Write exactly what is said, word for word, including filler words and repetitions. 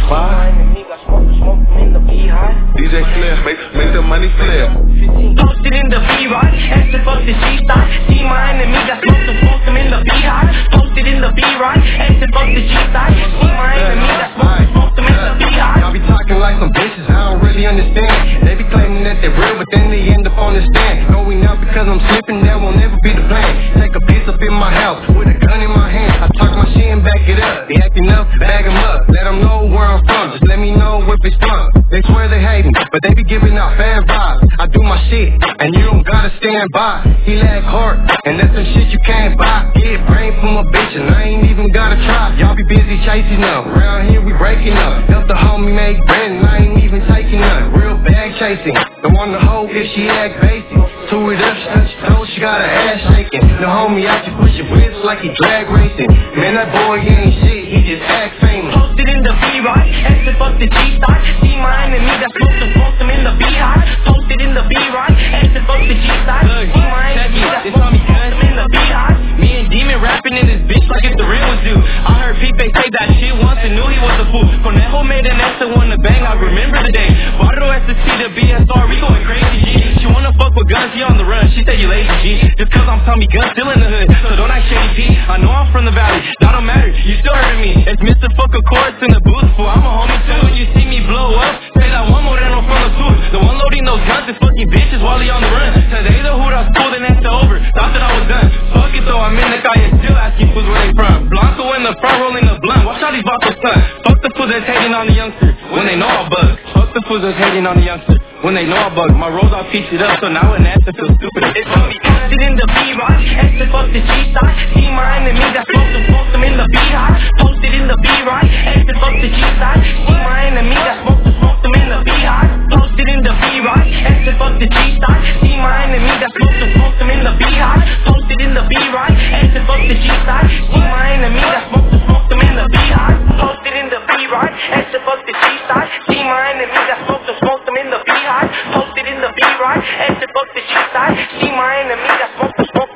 Why? D J Flip, make, make the money flip. Posted in the B-Ride, asked to fuck the G-Side. See my enemy, got smoked and smoked them in the B-Hide. Posted in the B-Ride, asked to fuck the G-Side. See my enemy, got smoked and smoked them in the B-Hide. Y'all be talking like some bitches, I don't really understand. They be claiming that they're real, but then they end up on the stand. Going out because I'm slipping, that won't never be the plan. Take a piece up in my house, with a gun in my hand. I talk my shit and back it up. They acting up, bag them up. Let them know where I'm from, just let me know if it's fun. They swear they hate me, but they be giving out fan vibes. I do my shit, and you don't gotta stand by. He lack heart, and that's some shit you can't buy. Get brain from a bitch, and I ain't even gotta try. Y'all be busy chasing them, around here we breaking up. Help the homie make bread, and I ain't even taking none. Real bag chasing, don't want the hoe if she act basic. Two it up, she touch her toes, she got her ass shaking. The homie out you push your whips like he drag racing. Man, that boy he ain't shit, he just act famous. Posted in the B-Ride, asked to fuck the G-Side. See my enemy, got smoked and smoked them in the B-Hide. Posted in the B-Ride, asked to fuck the G-Side. See my enemy, got smoked and smoked them in the B-Hide. Me and Demon rapping in this bitch like it's the real one do. I heard Pipe say that shit once and knew he was a fool. Conejo made an S and won the bang, I remember the day. Bardo S to C to B S R, we going crazy G. She wanna fuck with guns, she on the run, she said you lazy G. Just cause I'm Tommy Gun, still in the hood, so don't act shady P. I know I'm from the valley, that don't matter, you still hurting me. It's Mister Fuck a chorus in the booth, fool, I'm a homie too. When you see me blow up, say that one Moreno from the food. The one loading those guns is fucking bitches while he on the run. Today the hood I pulled and that's over, thought that I was done. Fuck it though, I'm in the calle, still asking fools where they from. Blanco in the front rolling a blunt, watch out these vatos son. Fuck the fools that's hating on the youngster, when they know I bug. Fuck the fools that's hating on the youngster, when they know I bug. My rolls all pieced it up, so now an answer feels stupid as fuck. Posted in the B-Ride, asked to fuck the G-Side. See my enemy, got smoked and smoked them in the B-Hide. Posted in the B-Ride, asked to fuck the G-Side. See my enemy, got smoked and smoked them in the B-Hide. Posted in the B-Ride, asked to fuck the G-Side. See my enemy, got smoked and smoked them in the B-Hide. Posted in the B-Ride, asked to fuck the G-Side. See my enemy, got smoked and smoked them in the B-Hide. Posted in the B-Ride, asked to fuck the G-Side. See my enemy, got smoked and smoked them in the B-Hide. Posted in the B-Ride, asked to fuck the G-Side. See my enemy, got smoked and smoked